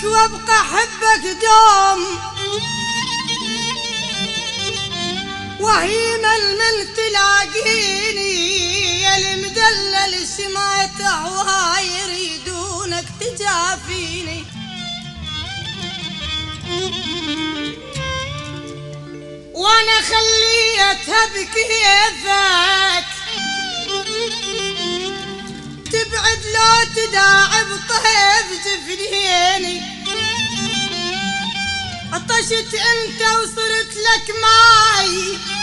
وابقى احبك دوم، وهيما من تلاقيني يا المدلل سمعت هواي يريدونك تجافيني. وانا خليتها بكيفك تبعد لو تداعب طيب جفنيني. عطشت انت وصرت لك ماي